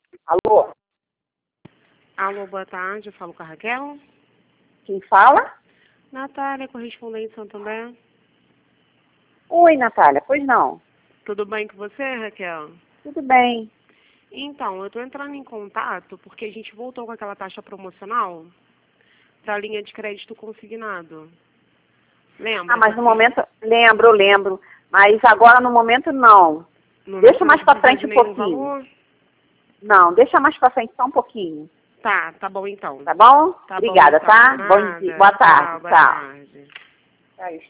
Alô? Alô, boa tarde, eu falo com a Raquel. Quem fala? Natália, correspondente Santander. Oi, Natália. Pois não. Tudo bem com você, Raquel? Tudo bem. Então, eu estou entrando em contato porque a gente voltou com aquela taxa promocional para a linha de crédito consignado. Lembra? Mas no momento... Lembro. Mas agora no momento não. Deixa mais pra frente um pouquinho. Valor? Não, deixa mais pra frente só um pouquinho. Tá bom então. Tá bom? Tá Obrigada, bom, então. tá? Bom dia. Boa tarde. Boa Tchau. tarde. É isso.